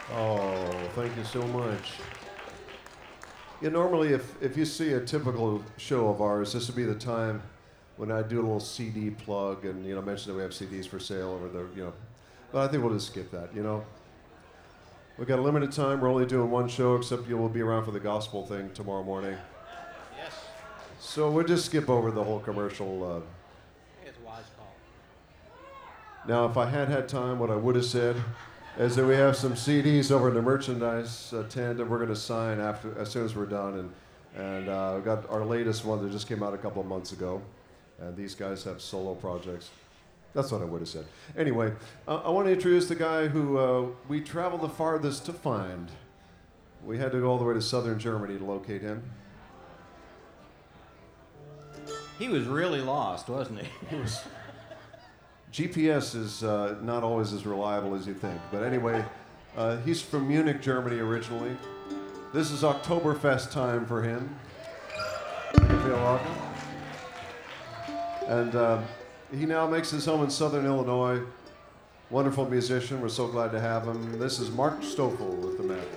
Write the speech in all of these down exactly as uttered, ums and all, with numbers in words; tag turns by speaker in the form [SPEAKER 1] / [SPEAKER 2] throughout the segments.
[SPEAKER 1] Oh, thank you so much. Yeah, normally if, if you see a typical show of ours, this would be the time when I do a little C D plug and, you know, mention that we have C Ds for sale over there, you know. But I think we'll just skip that, you know. We've got a limited time. We're only doing one show, except you will be around for the gospel thing tomorrow morning.
[SPEAKER 2] Yes.
[SPEAKER 1] So we'll just skip over the whole commercial. Uh,
[SPEAKER 2] It's a wise call.
[SPEAKER 1] now, if I had had time, what I would have said is that we have some C Ds over in the merchandise uh, tent that we're going to sign after, as soon as we're done. And, and uh, we got our latest one that just came out a couple of months ago. And these guys have solo projects. That's what I would have said. Anyway, uh, I want to introduce the guy who uh, we traveled the farthest to find. We had to go all the way to southern Germany to locate him.
[SPEAKER 3] He was really lost, wasn't he?
[SPEAKER 1] He was. G P S is uh, not always as reliable as you think. But anyway, uh, he's from Munich, Germany originally. This is Oktoberfest time for him. You feel welcome. And uh, he now makes his home in Southern Illinois. Wonderful musician. We're so glad to have him. This is Mark Stoffel with the band.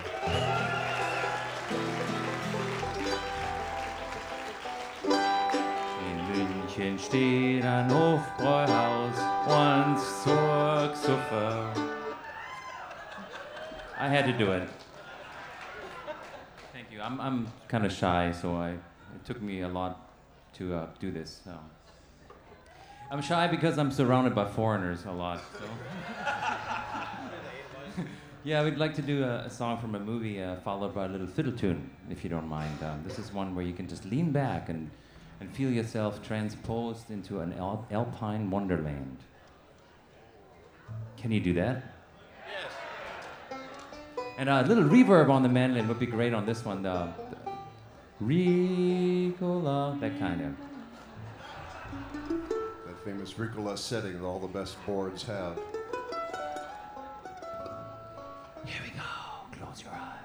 [SPEAKER 4] München steht ein Hofbräuhaus, once zur Xuffer. I had to do it. Thank you. I'm I'm kind of shy, so I it took me a lot to uh, do this. So. I'm shy because I'm surrounded by foreigners a lot. So. Yeah, we'd like to do a, a song from a movie uh, followed by a little fiddle tune, if you don't mind. Um, this is one where you can just lean back and and feel yourself transposed into an al- alpine wonderland. Can you do that?
[SPEAKER 2] Yes.
[SPEAKER 4] And a little reverb on the mandolin would be great on this one. The, the Ricola, that kind of.
[SPEAKER 1] That famous Ricola setting that all the best boards have.
[SPEAKER 4] Here we go. Close your eyes.